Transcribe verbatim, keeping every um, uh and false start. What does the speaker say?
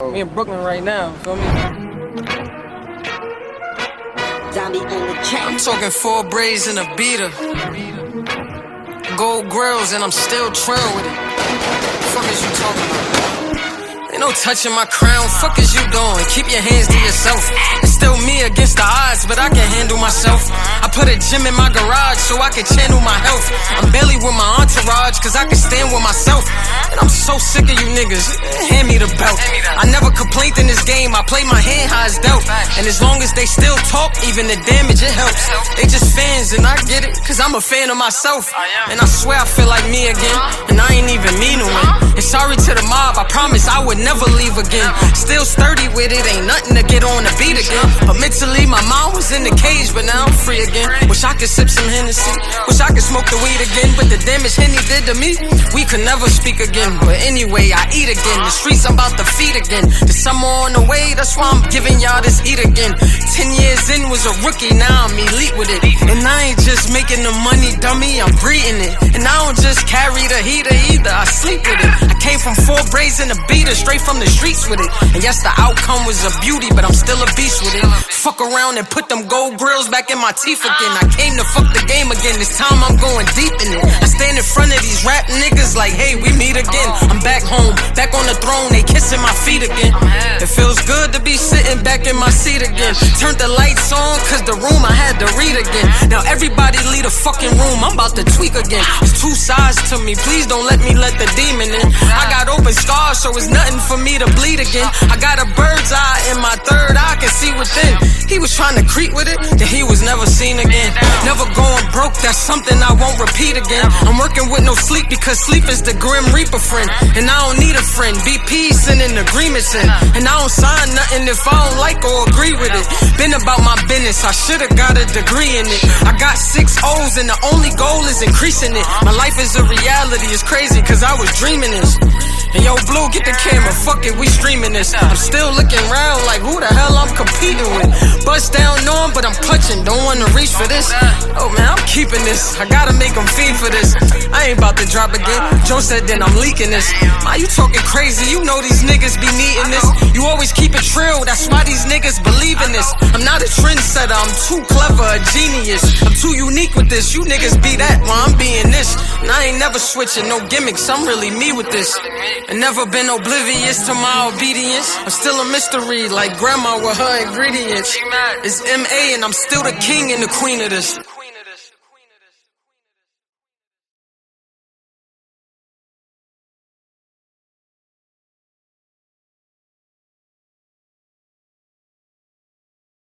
We in Brooklyn right now, feel me? I'm talking four braids and a beater, gold grills, and I'm still trail with it. Fuck is you talking about? Ain't no touching my crown. Fuck is you doing? Keep your hands to yourself. It's still me against the odds, but I can handle myself. I put a gym in my garage so I can channel my health. I'm barely with my entourage cause I can stand with myself. And I'm so sick of you niggas. Hand me the belt. I never complained in this game. I play my hand how it's dealt. And as long as they still talk, even the damage it helps. They just fans and I get it cause I'm a fan of myself. And I swear I feel like me again. And I ain't even mean to win. And sorry to the mob, I promise I would never leave again. Still sturdy with it, ain't nothing to get on the beat again. But mentally my mind was in the cage, but now I'm free again. Wish I could sip some Hennessy, wish I could smoke the weed again. But the damage Henny did to me, we could never speak again. But anyway, I eat again. The streets I'm about to feed again. The summer on the way, that's why I'm giving y'all this heat again. Ten years in was a rookie, now I'm elite with it. And I ain't just making the money, dummy, I'm breathing it. And I don't just carry the heater either, I sleep with it. I came from four braids and a beater, straight from the streets with it. And yes, the outcome was a beauty, but I'm still a beast with it. Fuck around and put them gold grills back in my teeth again. I came to fuck the game again, this time I'm going deep in it. I stand in front of these rap niggas like, hey, we meet again. I'm back home, back on the throne, they kissing my feet again. It feels good to be sitting back in my seat again. Turned the lights on, cause the room I had to read again. Now everybody leave the fucking room, I'm about to tweak again. It's two sides to me, please don't let me let the demon in. I got open scars, so it's nothing for me to bleed again. I got a bird's eye in my third eye, can see within. He was trying to creep with it, then he was never seen again. Never going broke, that's something I won't repeat again. I'm working with no sleep because sleep is the grim reaper friend. And I don't need a friend, B P sending agreements in. And I don't sign nothing if I don't like or agree with it. Been about my business, I should've got a degree in it. I got six O's and the only goal is increasing it. My life is a reality, it's crazy cause I was dreaming this. And yo, Blue, get the camera, fuck it, we streaming this. I'm still looking around like who the hell I'm competing with. Bust down on, but I'm clutching, don't wanna reach for this. Oh man, I'm keeping this, I gotta make them feed for this. I ain't about to drop again, Joe said then I'm leaking this. Why you talking crazy, you know these niggas be needing this. You always keep it trill, that's why these niggas believe in this. I'm not a trendsetter, I'm too clever, a genius. I'm too unique with this, you niggas be that while I'm being this. And I ain't never switching, no gimmicks, I'm really me with this. And never been oblivious to my obedience. I'm still a mystery like grandma with her ingredients. It's M A and I'm still the king and the queen of this.